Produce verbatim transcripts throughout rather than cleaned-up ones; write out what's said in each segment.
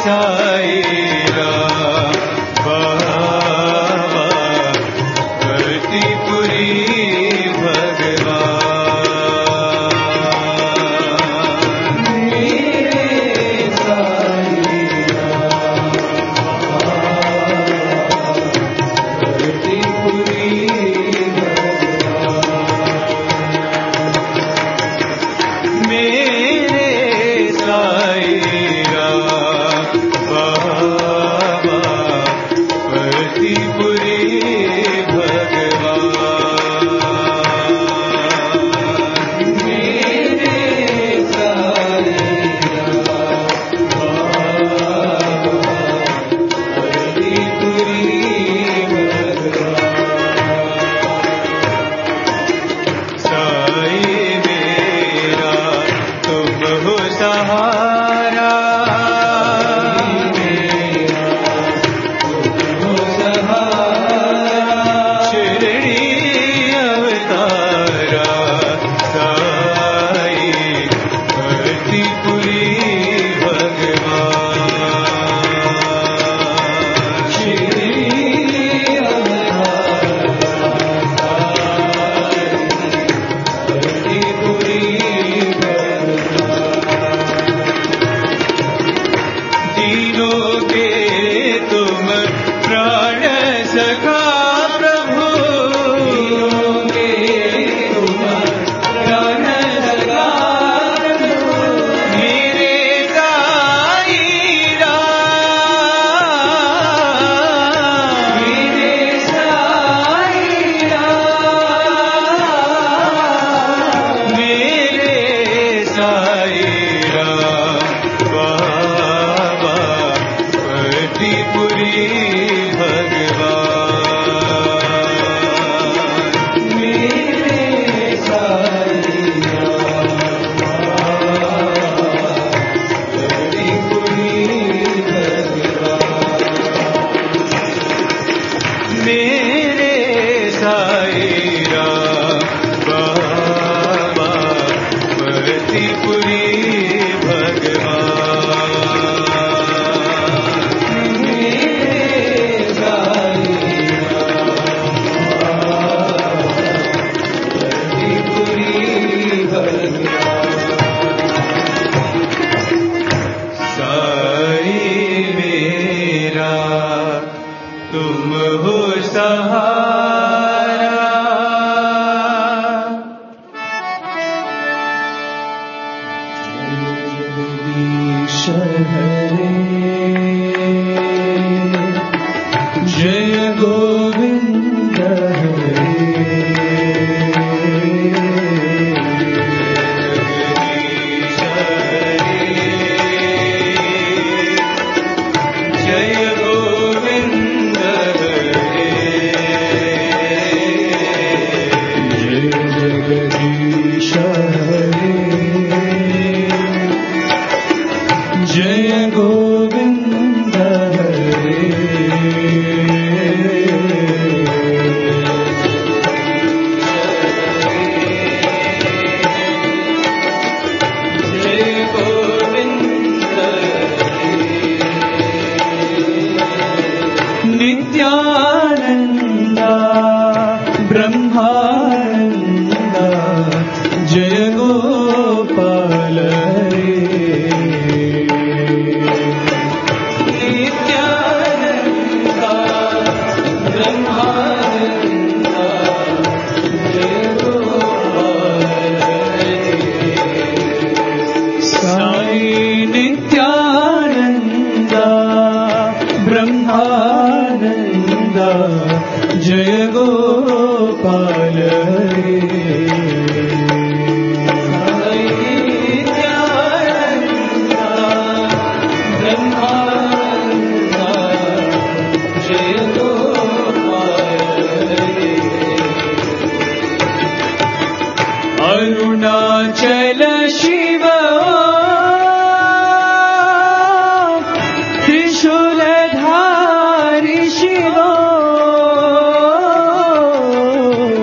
त्रिशूलधारी शिवो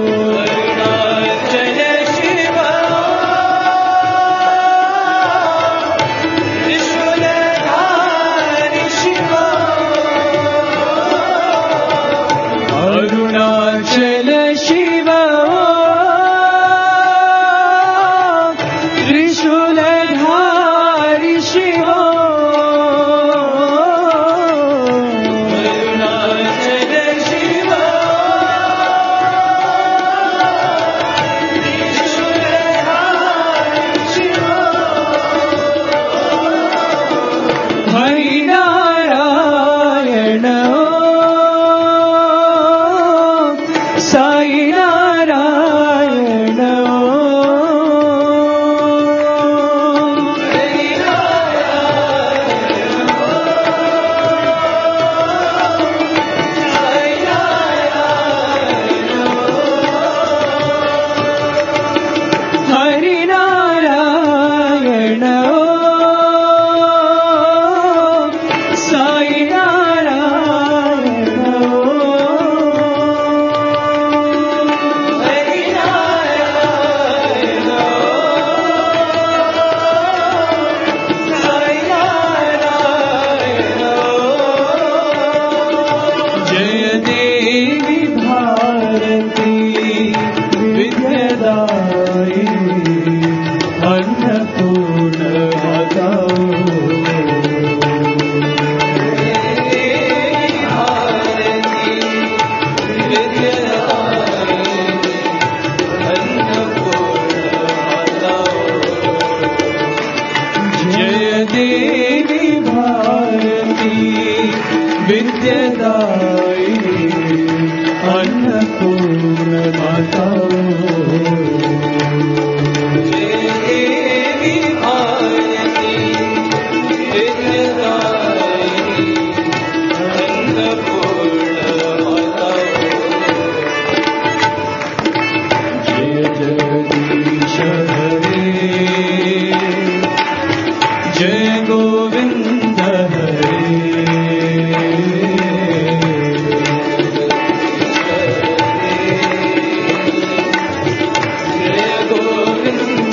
హరినారాయణ సాయి నారాయణ హరినారాయణ సాయి నారాయణ జయ దేవి భారతి విద్యదాయిని అన్నపూర్ణ మాతా జయ దేవి భారతి విద్యదాయిని అన్నపూర్ణ మాతా जय गोविंद हरे जय गोविंद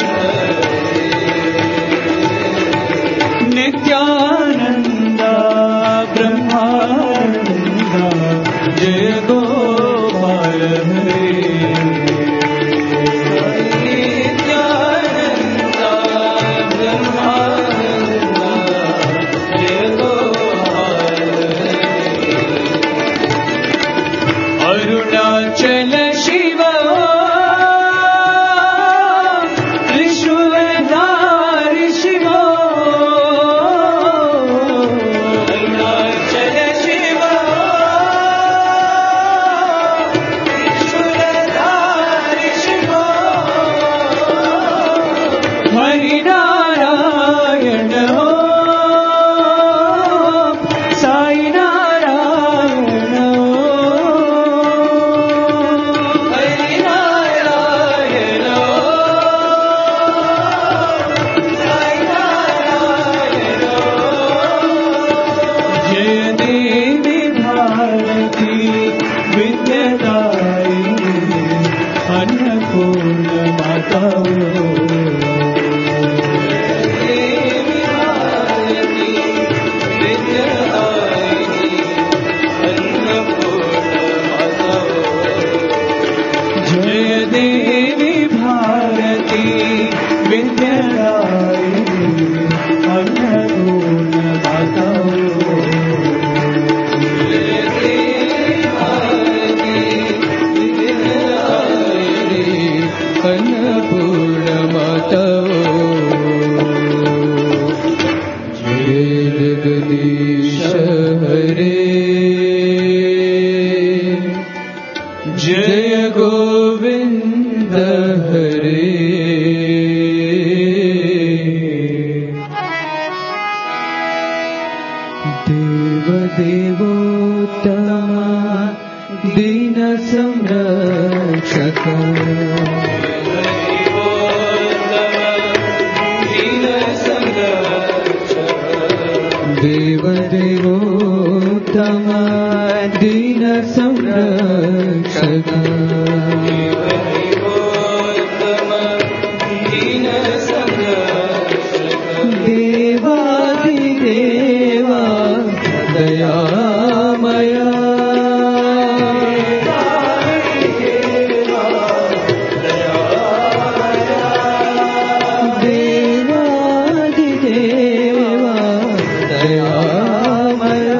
नित्यानंद ब्रह्मानंद जय गोपाल हरे अरुणाचल शिव त्रिशूलधार शिव अरुणाचल शिव त्रिशूलधार शिव हरिनारायण साई नारायण अन्नपूर्ण माता जय देवी भारती विद्यादायिनी अन्नपूर्ण माता अन्नपूर्ण माता जय जगदीश हरे जय गोविंद हरे देव देवोत्तम दीन संरक्षक देव देवोत्तम दीन संरक्षक देवादिदेवा दयामया देवादिदेवा दयामया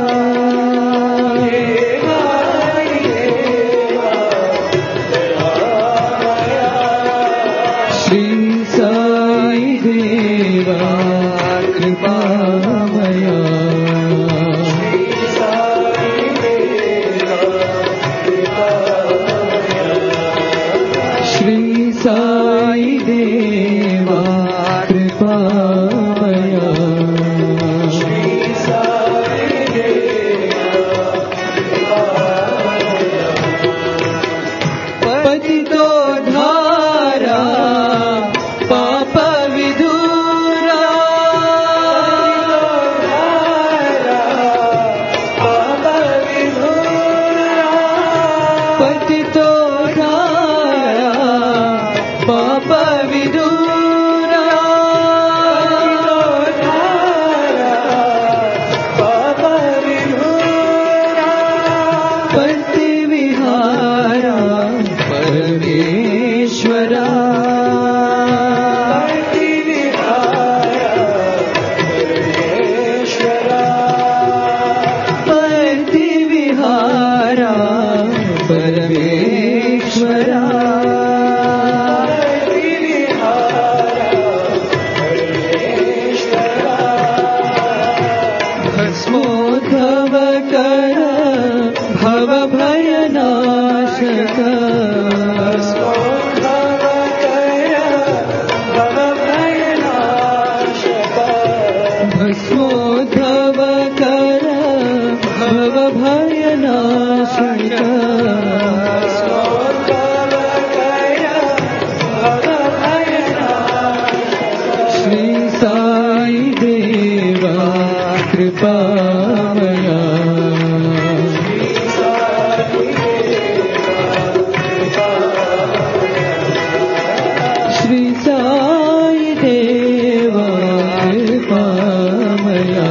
भस्मोद्भवकर भवभयनाशक भस्मोद्भवकर भवभयनाशक श्री साई देवा कृपामया श्री साई देवा कृपामया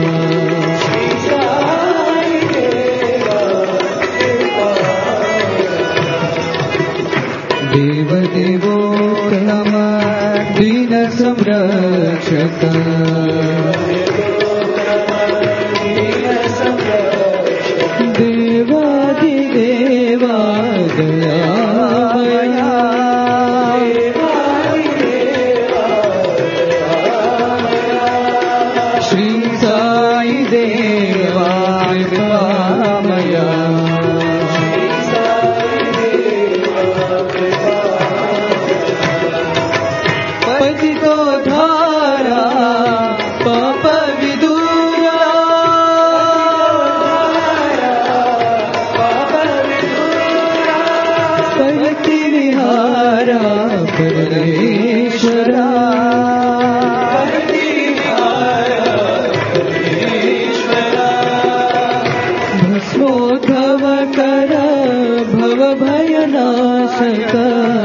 देव देवोत्तम दीन संरक्षक देवादिदेवा दयामया श्री साई देवा कृपामया पतितो धारा पाप विदूरा पति विहारा परमेश्वरा भस्मोद्भव कर भव भयनाशक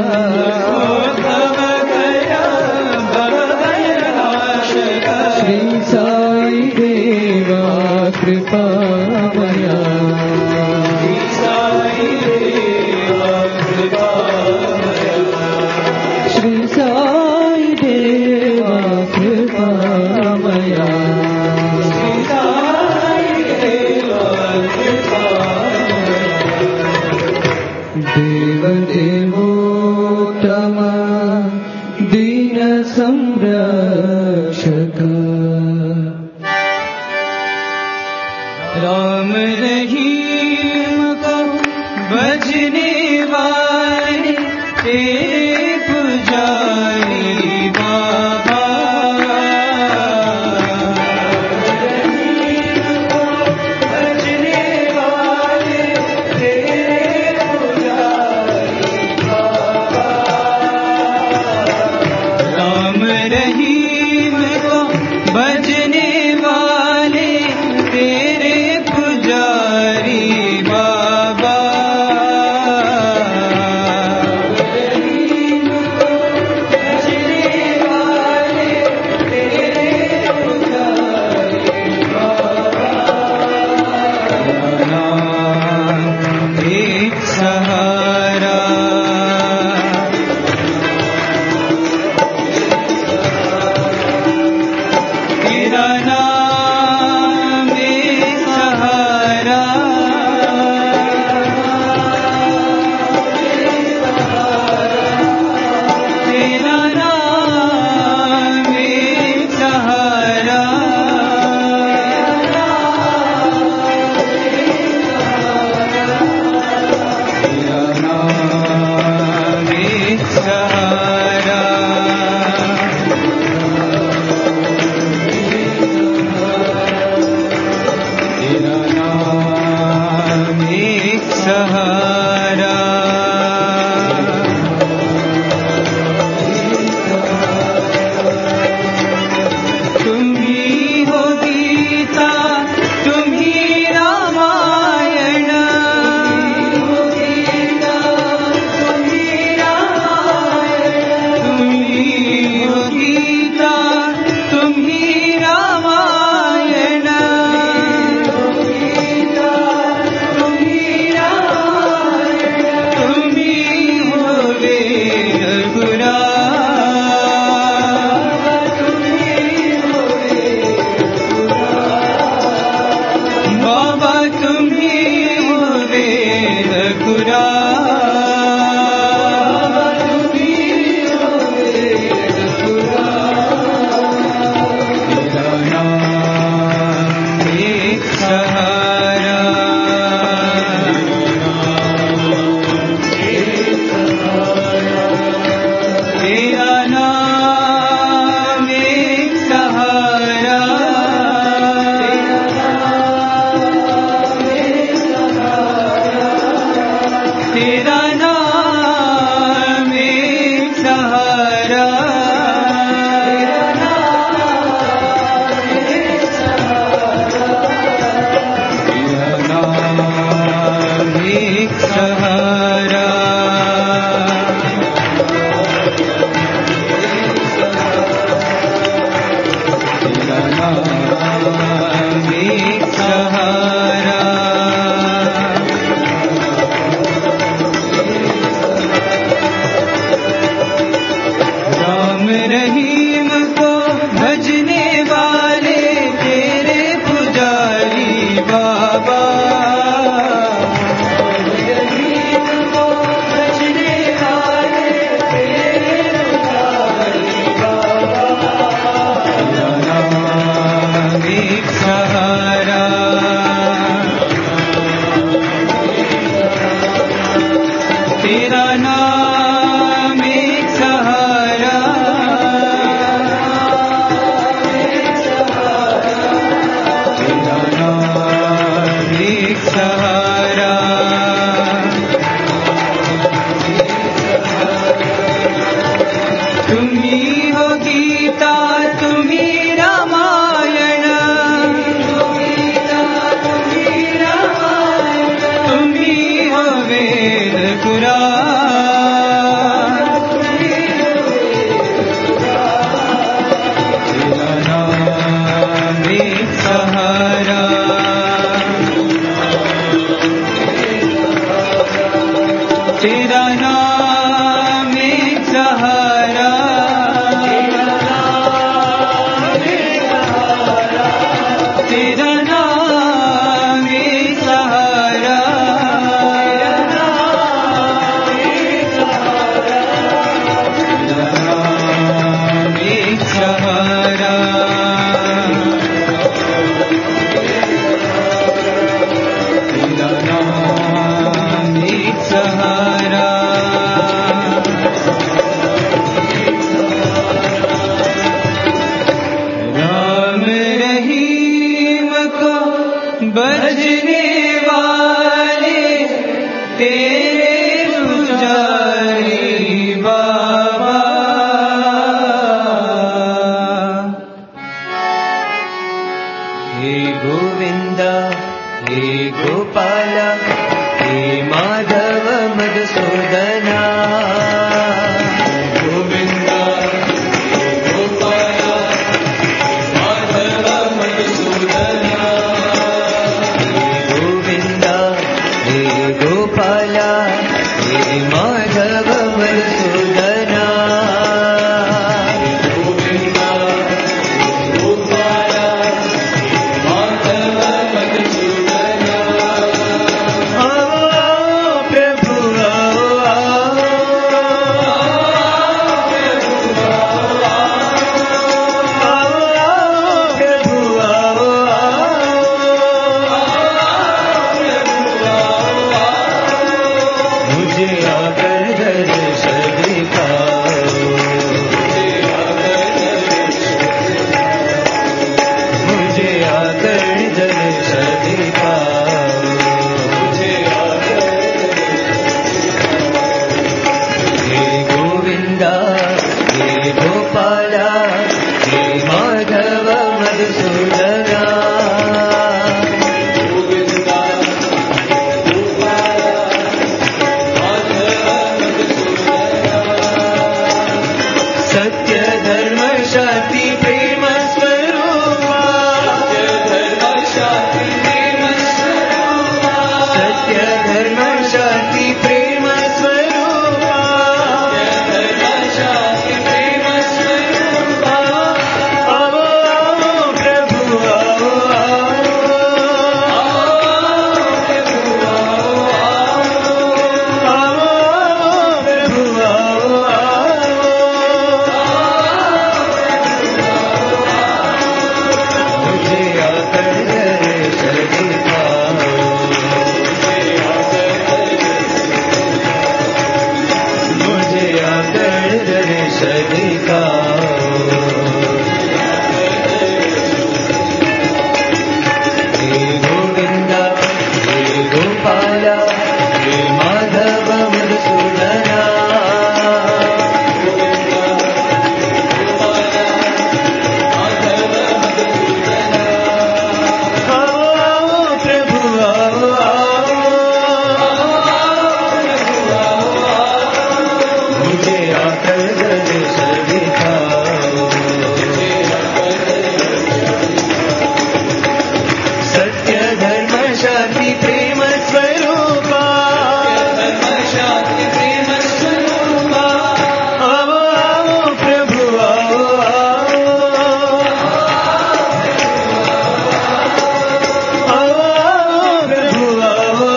श्री साई देवा कृपामया श्री साई देवा कृपामया देव देवोत्तम दीन संरक्षक राम रहीम को भजने वाले तेरे पुजारी बाबा भजने वाले तेरे पुजारी बाबा राम रहीम को भजने वाले तेरे पुजारी बाबा बजने वाले तेरे पुजारी बाबा। हे गोविंदा हे गोपाला हे माधव मधुसूदना। गोविंदा हे गोपाला माधव मधुसूदना। गोविंदा हे गोपाला हे माधव मधुसूदना। गोविंदा गोपाला माधव मधुसूदना। आओ प्रभु आओ प्रभु आओ। मुझे आकर दर्शन दिखाओ। मुझे आकर दर्शन दिखाओ। हे गोविंदा हे गोपाला हे माधव मधुसूदना। गोविंदा गोपाला माधव मधुसूदना। सत्य धर्म शांति प्रेम स्वरूपा। सत्य धर्म शांति प्रेम स्वरूपा। आओ आओ प्रभु आओ आओ प्रभु आओ। मुझे आकर दर्शन दिखाओ। मुझे आकर दर्शन दिखाओ। हे गोविंदा हे गोपाला हे माधव मधुसूदना। आओ आओ प्रभु आओ मुझे आकर दर्शन दिखाओ। सत्य धर्म शांति प्रेम स्वरूपा। आओ आओ प्रभु आओ आओ प्रभु आओ।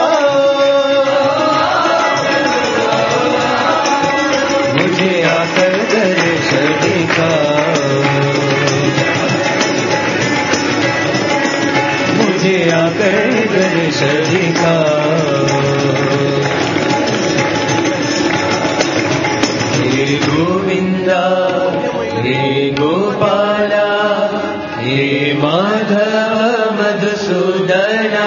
मुझे आकर दर्शन दिखाओ। मुझे आकर दर्शन दिखाओ। हे गोविंदा हे गोपाला हे माधव मधुसूदना।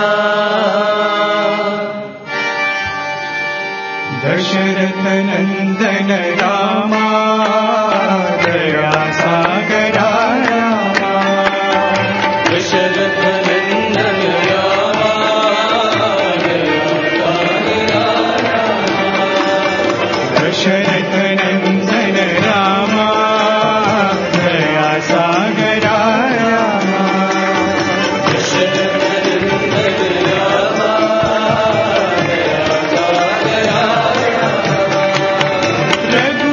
दशरथ नंदन रामा दया सागरा रामा। दशरथ नंदन रामा दया सागरा रामा। दशरथ नंदन रामा दया सागरा रामा। दशरथ नंदन रामा दया सागरा रामा। रघु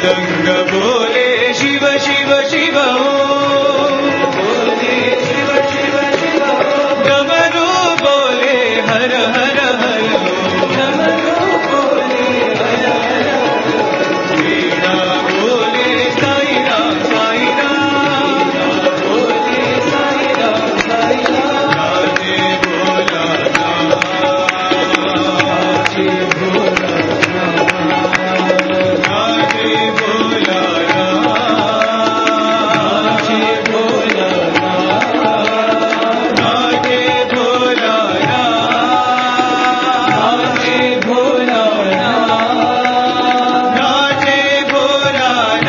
मृदंग बोले शिव शिव शिव बोले शिव शिव शिव डमरू बोले हर हर हर डमरू बोले हर हर वीणा बोले साई राम साई राम बोले साई राम साई राम राधे भोला राधे भोला राधे भोला राधे भोला राधे भोला राधे भोला राधे भोला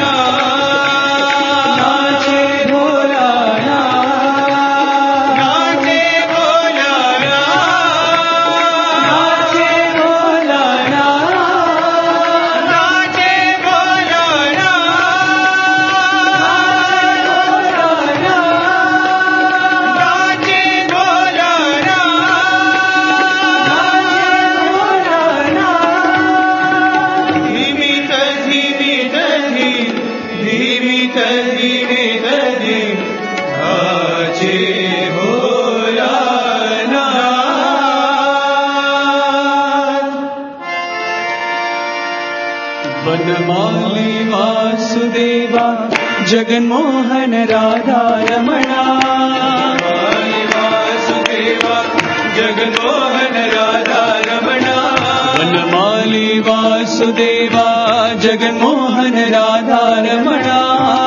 राधे भोला राधे भोला राधे भोला राधे भोला राधे भोला धीमित धीमित धीमित धीमित राधे भोला वनमाली वासुदेवा जगन्मोहन राधा रमणा वासुदेवा जगन्मोहन राधा रमणा वनमाली वासुदेवा जगन्मोहन राधा रमणा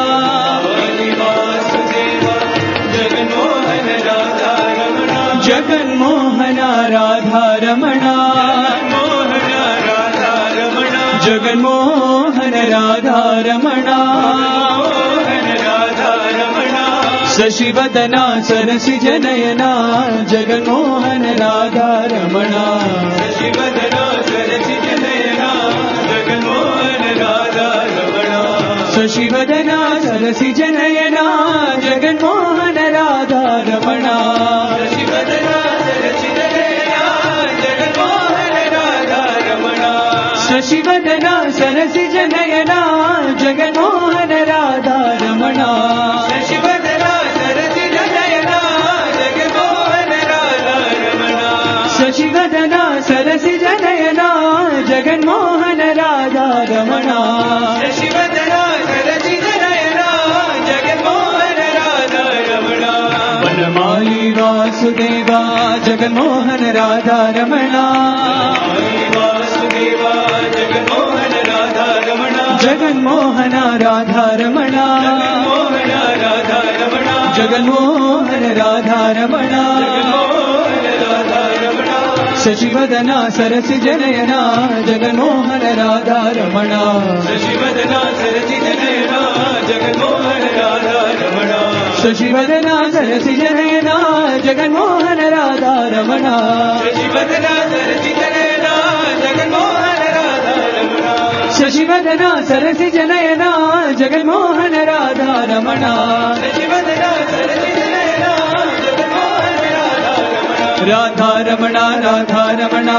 वासुदेवा जगन्मोहन राधा रमणा जगन्मोहन राधा रमणा मोहन राधा रमणा जगन्मोहन राधा रमणा मोहन राधा रमणा शशिवदना सरसिजनयना जगन्मोहन राधा रमणा शशिवदना सरसिजनयना जगन्मोहन राधा रमणा शशिवदना सरसिजनयना जगन्मोहन राधा रमणा शशिवदना सरसिजनयना जगन्मोहन राधा रमणा शशिवदना सरसिजनयना जगन्मोहन राधा रमणा शशिवदना सरसिजनयना जगन्मोहन राधा रमणा शशिवदना सरसिजनयना जगन्मोहन राधा रमणा शशिवदना सरसिजनयना जगन्मोहन राधा रमणा वनमाली वासुदेवा जगन्मोहन राधा रमणा वासुदेवा जगन्मोहन राधा रमणा जगन्मोहन राधा रमणा जगन्मोहन राधा रमणा जगन्मोहन राधा रमणा जगन्मोहन राधा रमणा शशिवदना सरसिजनयना जगन्मोहन राधा रमणा शशिवदना सरसिजनयना जगन्मोहन राधा रमणा शशिवदना सरसिजनयना जगन्मोहन राधा रमणा शशिवदना सरसिजनयना जगन्मोहन राधा रमणा शशिवदना सरसिजनयना जगन्मोहन राधा रमणा शशिवदना सरसिजनयना जगन्मोहन राधा रमणा राधा रमणा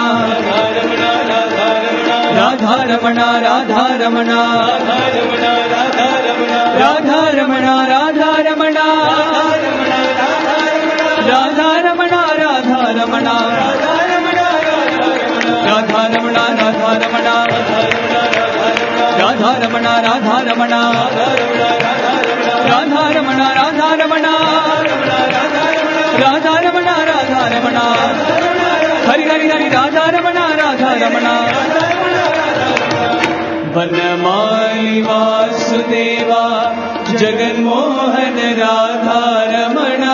राधा रमणा राधा रमणा राधा रमणा राधा रमणा राधा रमणा राधा रमणा राधा रमणा राधा रमणा राधा रमणा राधा रमणा राधा रमणा राधा रमणा राधा रमणा राधा रमणा हरि हरि हरि राधा रमणा राधा रमणा वनमाली वासुदेवा जगन्मोहन राधा रमणा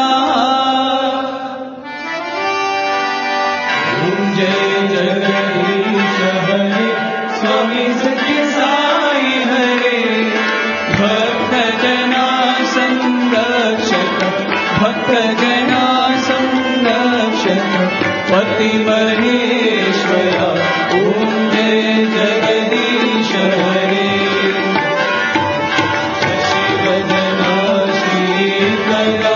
जय जगदीश हरे स्वामी सत्य साई हरे भक्त जना संरक्षक भक्त जना संरक्षक पति महेश्वरा ओम जय जगदीश हरे शशिवदना श्रीकरा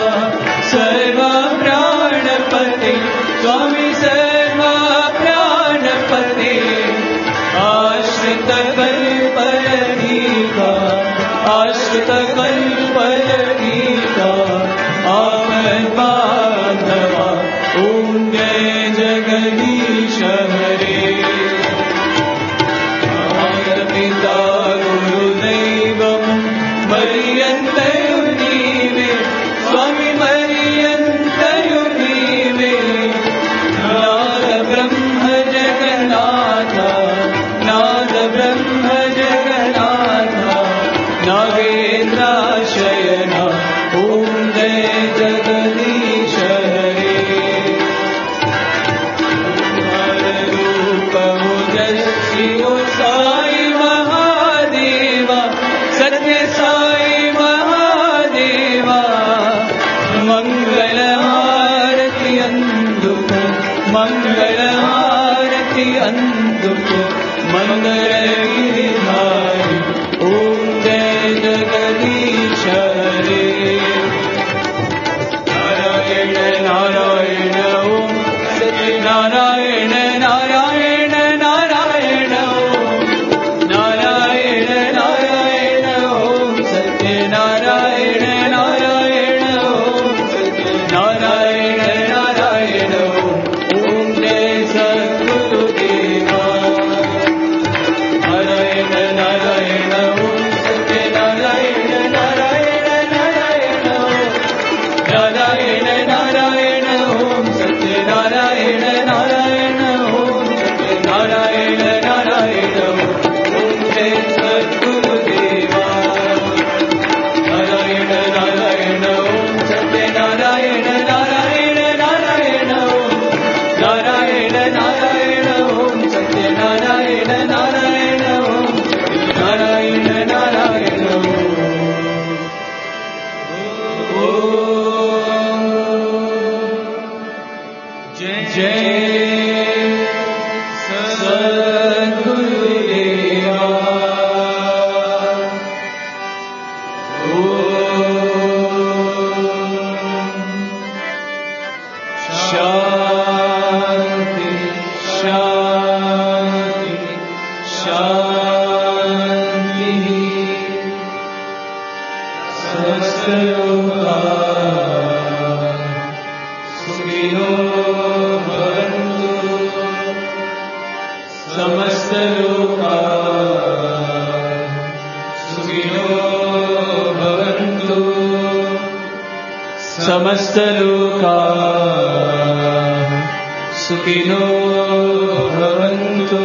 समस्तलोकाः सुखिनो भवन्तु।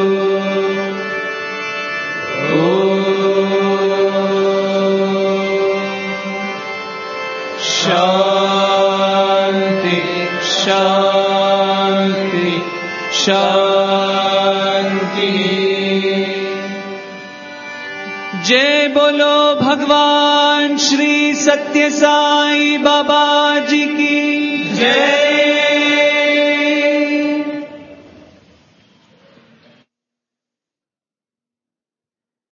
शान्ति शान्ति शान्ति। जय बोलो भगवान श्री सत्य साई बाबा जी की जय।